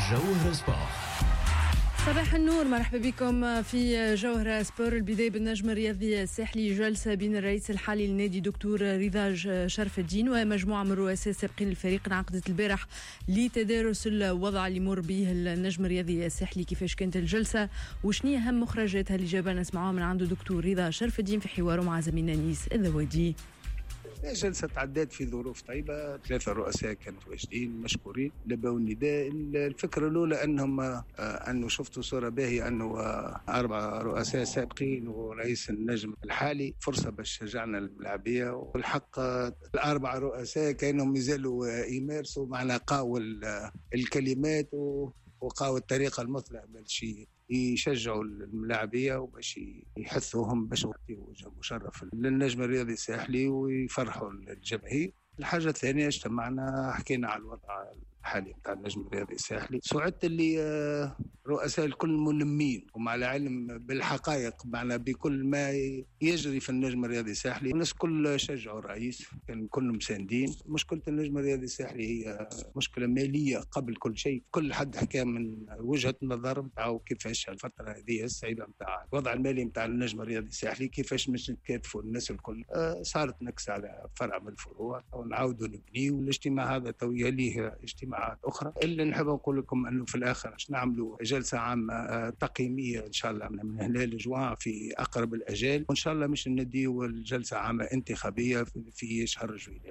جوهر سبور. صباح النور، مرحبا بكم في جوهر سبور. البداية بالنجم الرياضي الساحلي، جلسة بين الرئيس الحالي للنادي دكتور رضا شرف الدين ومجموعة من رؤساء سابقين الفريق انعقدت البارح لتدارس الوضع اللي يمر به النجم الرياضي الساحلي. كيفاش كانت الجلسة وشنية أهم مخرجاتها اللي جابنا نسمعوها من عنده دكتور رضا شرف الدين في حواره مع زميلنا نيس الذوادي. جلسة تعدات في ظروف طيبة، 3 رؤساء كانوا واجدين مشكورين، لبوا النداء. الفكرة الأولى أنه شفتوا صورة باهية أنه 4 رؤساء سابقين ورئيس النجم الحالي، فرصة باش شجعنا الملاعبية. والحق 4 رؤساء كانوا مازالوا يمارسوا معنا قاو الكلمات وقاو الطريقة المثلى باش يشجعوا الملاعبية وباش يحثوهم باش يعطيوا وجه مشرف للنجم الرياضي الساحلي ويفرحوا الجماهير. الحاجة الثانية، اجتمعنا حكينا على الوضع الحالي بتاع النجم الرياضي الساحلي. سعدت اللي رؤساء الكل ملمين ومع العلم بالحقائق، معنا بكل ما يجري في النجم الرياضي الساحلي. الناس كل شجعوا الرئيس، كان كلهم مساندين. مشكلة النجم الرياضي الساحلي هي مشكلة مالية قبل كل شيء. كل حد حكى من وجهة النظر بتاعه كيفاش الفترة هذه الصعيبة بتاع الوضع المالي بتاع النجم الرياضي الساحلي، كيفاش مش نتكاتفوا الناس الكل. صارت نكسة على فرع من الفروع ونعاودوا نبني. والاجتماع هذا توي ليه اجتماعات أخرى. اللي نحب نقول لكم أنه في الآخر باش نعملوا جلسة عامة تقييمية إن شاء الله من هنا لجوان في أقرب الأجال، وإن شاء الله مش نديو الجلسة عامة انتخابية في شهر جويلية.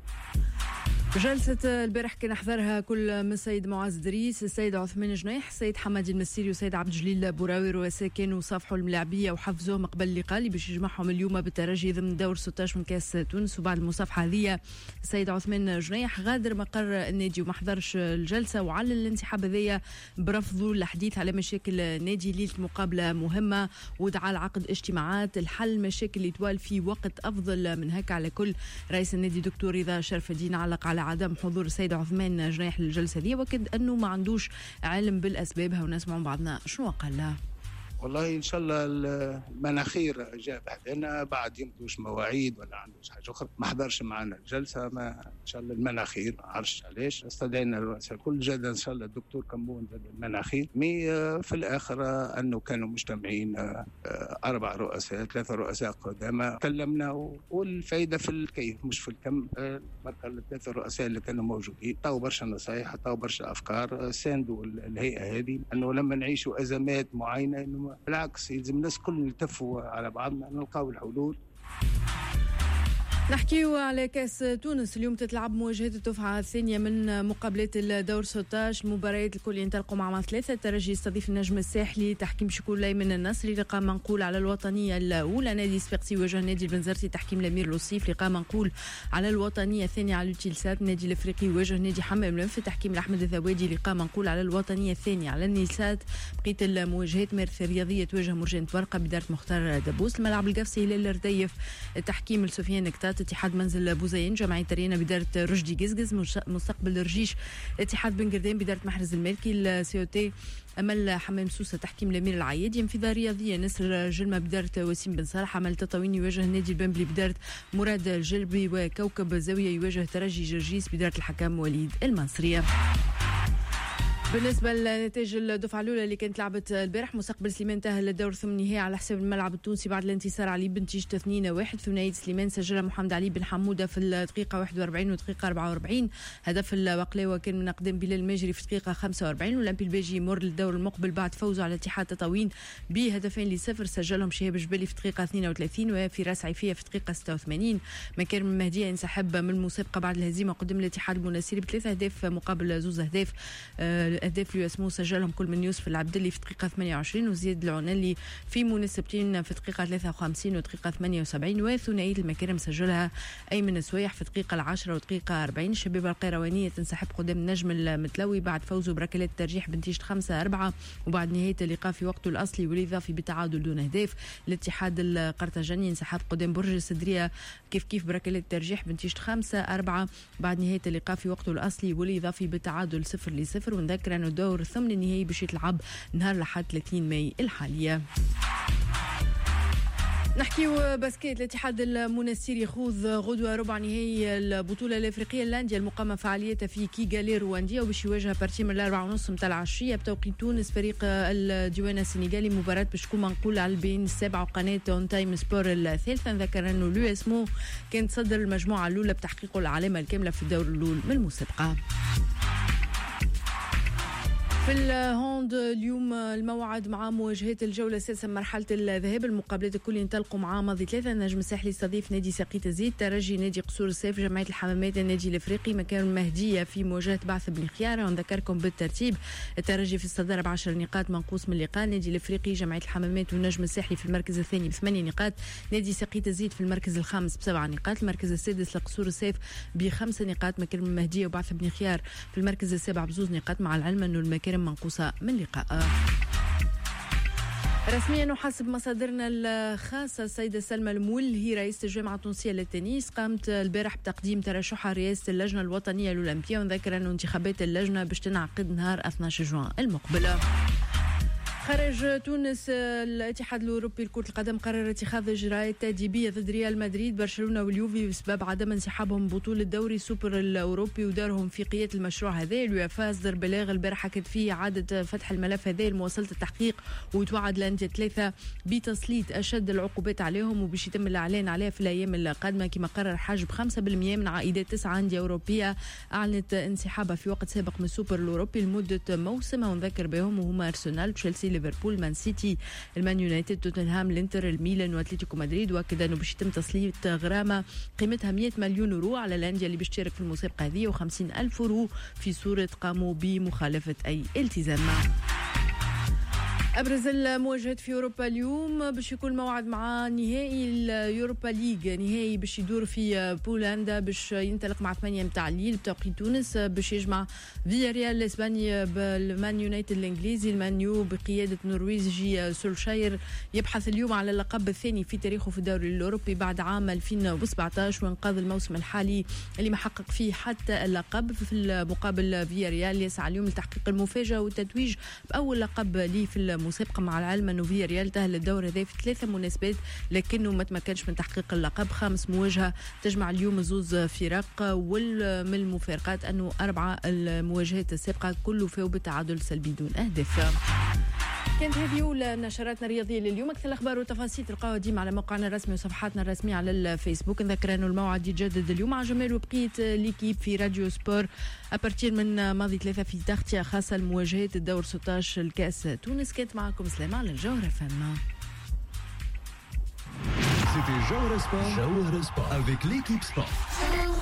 جلسة البارح كان حضرها كل من السيد معاذ دريس، السيد عثمان جنيح، السيد حمادي المسيري والسيد عبد الجليل بوراوي. رؤساء كانوا صافحوا الملاعبية وحفزوهم قبل اللقاء اللي باش يجمعهم اليوم بالترجي ضمن دور 16 من كاس تونس. وبعد المصافحة هذه السيد عثمان جنيح غادر مقر النادي وما حضرش الجلسة، وعلل الانسحاب هذايا برفضه الحديث على مشاكل النادي. ليلة مقابلة مهمة ودعا لعقد اجتماعات الحل مشاكل اللي توال في وقت أفضل من هكا على كل. رئيس النادي دكتور رضا شرف الدين علق على عدم حضور السيد عثمان جنيح للجلسة دي، وكد أنه ما عندوش علم بالأسبابها. ونسمع بعضنا شنو قال له. والله إن شاء الله المناخير جاء بعدنا، بعد يمتوش مواعيد ولا عندوش حاجة أخرى، ما حضرش معنا الجلسة. ما إن شاء الله المناخير ما عرفش علاش. استدعينا الرؤساء كل جد إن شاء الله الدكتور كمبون زاد المناخير. في الآخر أنه كانوا مجتمعين 4 رؤساء، 3 رؤساء قدامى كلمنا، والفايدة في الكيف مش في الكم. بركة 3 رؤساء اللي كانوا موجودين طاو برشا نصايح، طاو برشا أفكار، ساندوا الهيئة هذه أنه لما نعيشوا أزمات معينة إنه بالعكس يلزم الناس كل نلتفوا على بعضنا نلقاو الحلول. نحكيو على كاس تونس. اليوم تتلعب مواجهة الدفعة الثانية من مقابلات الدور 16. المباريات الكل ينطلقوا مع 3. الترجي يستضيف النجم الساحلي، تحكيم شكون ليمن النصري. لقاء منقول على الوطنية الأولى. نادي صفاقسي يواجه نادي البنزرتي، تحكيم الأمير لوصيف. لقاء منقول على الوطنية الثانية على التيلسات. نادي الأفريقي يواجه نادي حمام الأنف، تحكيم الأحمد الذوادي. لقاء منقول على الوطنية الثانية على النيلسات. بقية المواجهات مارث الرياضية تواجه مرجان تورقة بدارة مختار دبوس. الملعب القفصي هلال الرديف، تحكيم لسفيان كتات. اتحاد منزل بوزين جمعية ترينا بدارة رشدي قزقز. مستقبل الرجيش اتحاد بن قردين بدارة محرز المالكي. السيوتي أمل حمام سوسة، تحكيم الأمير العيد. ينفذ رياضية نسر جلمة بدارة وسيم بن صالح. عمل تطاوين يواجه نادي البنبلي بدارة مراد الجلبي. وكوكب زاوية يواجه ترجي جرجيس بدارة الحكام وليد المنصرية. بالنسبة لنتائج الدفعة الأولى اللي كانت لعبت البارح، مستقبل سليمان تأهل للدور الثمانية على حساب الملعب التونسي بعد الانتصار عليه بنتيجة 2-1. ثنائية سليمان سجلها محمد علي بن حمودة في الدقيقة 41 والدقيقة 44. هدف البقلاوة كان من أقدام بلال الماجري في الدقيقة 45. والأولمبي الباجي يمر للدور المقبل بعد فوزه على اتحاد تطاوين ب2-0 سجلهم شهاب جبالي في الدقيقة 32 وفراس عيفية في الدقيقة 86. مكارم المهدية ينسحب من المسابقة بعد الهزيمة قدام الاتحاد المناسيري ب3 أهداف مقابل 2 أهداف. أهداف اليوسمو سجلهم كل من يوسف العبدلي في الدقيقة 28 وزياد العنالي في مناسبتين في الدقيقة 53 والدقيقة 78. وثنائية المكارم سجلها أيمن السويح في الدقيقة 10 والدقيقة 40. الشباب القيروانية تنسحب قدام النجم المتلوي بعد فوزه بركلات الترجيح بنتيجة 5-4 وبعد نهاية اللقاء في وقته الأصلي والإضافي بتعادل دون أهداف. الاتحاد القرطاجني انسحب قدام برج السدرية كيف بركلات الترجيح بنتيجة 5-4 بعد نهاية اللقاء في وقته الأصلي والإضافي بتعادل 0-0. ونذكر أنه الدور الثمن النهائي باش يتلعب نهار الأحد 30 ماي الحالية. نحكيو باسكيت. الاتحاد المنستير يخوض غدوة ربع نهائي البطولة الافريقية اللاندية المقامة فعاليتها في كيغالي رواندية، وباش يواجه بارتي من 4:30 متاع العشية بتوقيت تونس فريق الديوانة السنغالي. مباراة باش تكون منقولة على البين السابعة وقناة اون تايم سبور الثالثة. نذكر انه لو اسمو كان تصدر المجموعة الأولى بتحقيق العلامة الكاملة في الدور الأول من المسابقة. في الهوند اليوم الموعد مع مواجهة الجولة السادسة مرحلة الذهاب. المقابلات الكل ينطلقوا مع ماضي 3. النجم الساحلي يستضيف نادي ساقية الزيت، ترجي نادي قصور السيف، جمعية الحمامات النادي الافريقي، مكان المهدية في مواجهة بعث بن خيارة. ونذكركم بالترتيب: الترجي في الصدارة ب10 نقاط منقوص من اللقاء، النادي الافريقي جمعية الحمامات والنجم الساحلي في المركز الثاني ب8 نقاط، نادي ساقية الزيت في المركز الخامس ب7 نقاط، المركز السادس لقصور السيف ب5 نقاط، مكان المهدية وبعث بن خيار في المركز السابع ب2 نقاط، مع العلم انه المكارم منقوصة من لقاء. رسميا وحسب مصادرنا الخاصة السيدة سلمى المولهي رئيسة الجامعة التونسية للتنس قامت البارح بتقديم ترشحها رئاسة اللجنة الوطنية الأولمبية. ونذكر أن انتخابات اللجنة باش تنعقد نهار 12 جوان المقبل. خرج تونس الاتحاد الاوروبي لكرة القدم قرر اتخاذ اجراءات تاديبيه ضد ريال مدريد، برشلونه واليوفي بسبب عدم انسحابهم من بطوله دوري السوبر الاوروبي ودورهم في قياده المشروع هذا. اليوفا اصدر بلاغ البارح اكد فيه اعاده فتح الملف هذا لمواصله التحقيق، وتوعد الانديه الثلاثه بتسليط اشد العقوبات عليهم، وباش يتم الاعلان عليها في الايام القادمه. كما قرر حجب 5% من عائدات 9 انديه اوروبيه اعلنت انسحابها في وقت سابق من السوبر الاوروبي لمده موسم. ونذكر بهم وهما ارسنال، تشيلسي، ليفربول، مان سيتي، المان يونايتد، توتنهام، الانتر، الميلان واتلتيكو مدريد. واكد انه باش يتم تسليط غرامه قيمتها 100 مليون يورو على الانديه اللي باش تشارك في المسابقه هذه، و50,000 يورو في صوره قاموا بمخالفه اي التزام. أبرز المواجهات في أوروبا اليوم باش يكون موعد مع نهائي اليوروبا ليج، نهائي باش يدور في بولندا، باش ينطلق مع 8 متاع الليل بتوقيت تونس، باش يجمع فيا ريال الإسباني بالمان يونايتد الإنجليزي. المانيو بقيادة نرويجي سولشاير يبحث اليوم على اللقب الثاني في تاريخه في الدوري الأوروبي بعد عام 2017 وانقاذ الموسم الحالي اللي ما حقق فيه حتى اللقب. في المقابل فيا ريال يسعى اليوم لتحقيق المفاجأة والتتويج بأول لقب ليه في المسابقة، مع العلم أنه فيا ريال تأهل الدور هذا في 3 مناسبات لكنه ما تمكنش من تحقيق اللقب. 5 مواجهة تجمع اليوم زوز فرق، ومن المفارقات أنه 4 المواجهات السابقة كله فيه بالتعادل سلبي دون أهداف. كانت هذه أولى نشراتنا الرياضية لليوم. أكثر الأخبار والتفاصيل تلقاوها ديما على موقعنا الرسمي وصفحاتنا الرسمية على الفيسبوك. نذكر أنه الموعد يتجدد اليوم مع جمال وبقية ليكيب في راديو سبور أبارتير من ماضي 3 في تغطية خاصة لمواجهات الدور 16 الكاس تونس. كانت معكم سلامة على الجوهرة فما. C'était Jawhara Sport avec l'équipe sport.